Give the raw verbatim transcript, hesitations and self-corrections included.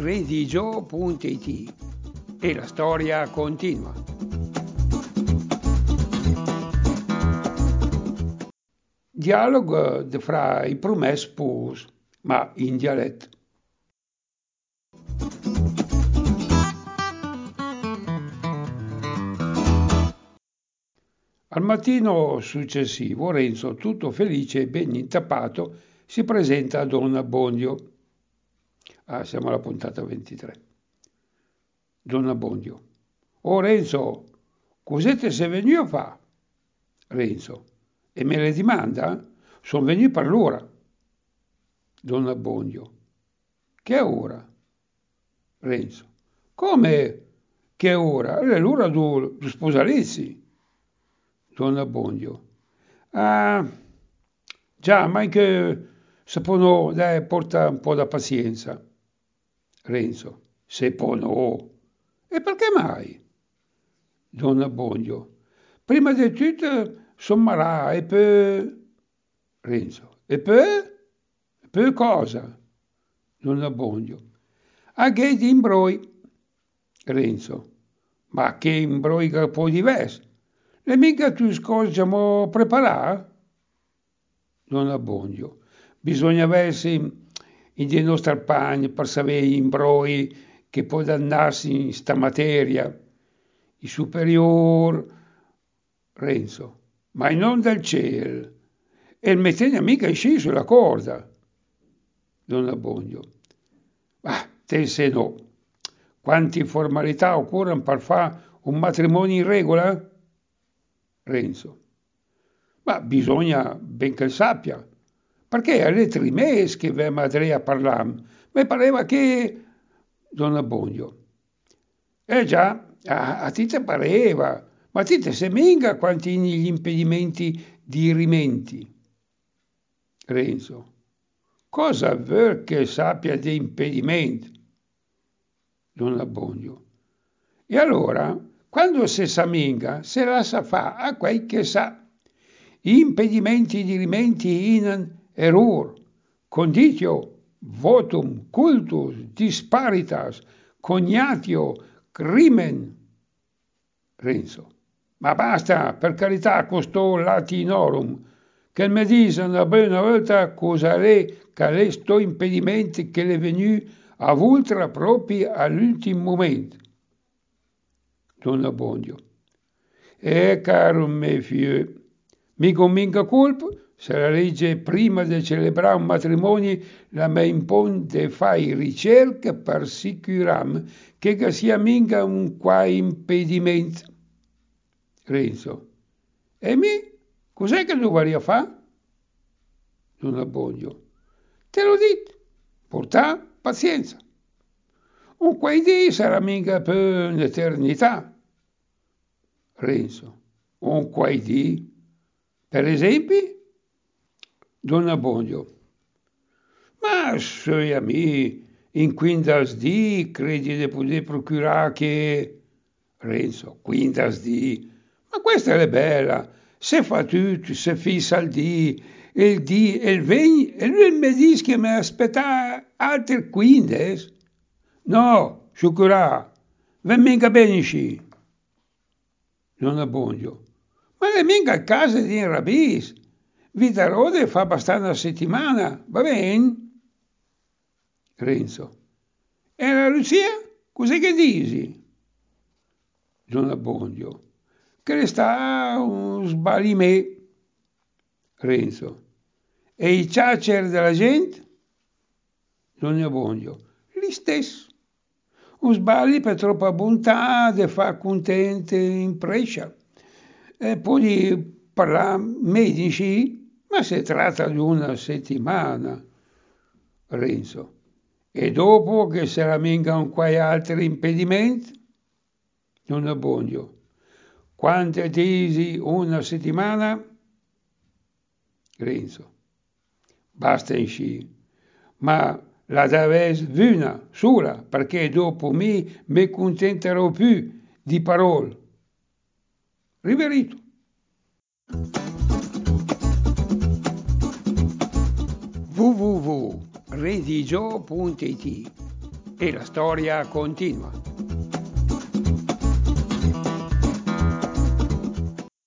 redigio punto it e la storia continua. Dialogo fra i promessi sposi, ma in dialetto. Al mattino successivo Renzo, tutto felice e ben intappato, si presenta a Don Abbondio. Ah, siamo alla puntata ventitré. Don Abbondio. Oh Renzo, cos'è che sei venuto a fare? Renzo. E me le dimanda? Sono venuto per l'ora. Don Abbondio. Che ora? Renzo. Come che ora? È l'ora do, do sposalizzi. Don Abbondio. Ah, già, ma anche se può, dai, porta un po' da pazienza. Renzo. Se può no. E perché mai? Don Abbondio. Prima di tutto sommarà e poi... Renzo. E poi? E poi cosa? Don Abbondio. A che di imbroi. Renzo. Ma che imbroi che poi diverso? Le mica tu scorgiamo preparare? Don Abbondio. Bisogna aversi in dei nostri panni per sapere gli imbroi che può dannarsi in sta materia. I superior... Renzo. Ma non del cielo. E il mettene mica sci sulla corda. Don Abbondio. Ah, te se no. Quanti formalità occorrono per fare un matrimonio in regola? Renzo. Ma bisogna ben che sappia, perché alle tre mesi che ve madre a parlare, mi pareva che... Don Abbondio. Eh già, a, a ti te pareva, ma ti te seminga quanti gli impedimenti di rimenti. Renzo. Cosa vuol che sappia di impedimenti? Don Abbondio. E allora, quando si saminga, se la sa fa a quel che sa. Impedimenti di rimenti in error, conditio, votum, cultus, disparitas, cognatio, crimen. Renzo. Ma basta, per carità, costò latinorum, che mi dice una buona volta cosa è che sto impedimenti che le venu a vultra proprio all'ultimo momento. Don Abbondio. Eh, caro mio figlio, mi convinca colpo, se la legge prima di celebrare un matrimonio la mi impone di fare ricerche per sicurarmi che sia minga un qua impedimento. Renzo. E me? Cos'è che dovrei fare? Don Abbondio. Te lo dico, portà pazienza. Un quei dì sarà minga per un'eternità. Renzo. Un quei dì? Per esempio? Don Abbondio. Ma suoi amici, in quindas dì credi di poter procurare che... Renzo. Quindas dì? Ma questa è bella. Se fa tutto, se fissa il dì, il dì e il vegni, e lui mi dice che mi aspetta altri quindici. No, scioccherà, va mica bene sci. Don Abbondio. Ma le mica a casa di un rabbis. Vita Rode fa abbastanza una settimana, va bene? Renzo. E la Lucia? Cos'è che dici? Don Abbondio. Che ne sta un sbalimè. Renzo. E i ciacer della gente? Don Abbondio. Li stessi. Un sbagli per troppa bontà de fa contente in prescia. E poi parlare medici, ma si tratta di una settimana. Renzo. E dopo che se la mingano quai altri impedimenti? Don Abbondio. Quante dici una settimana? Renzo. Basta in sci. Ma la deves una sola, perché dopo mi mi contenterò più di parole. Riverito. w w w punto redigio punto it e la storia continua.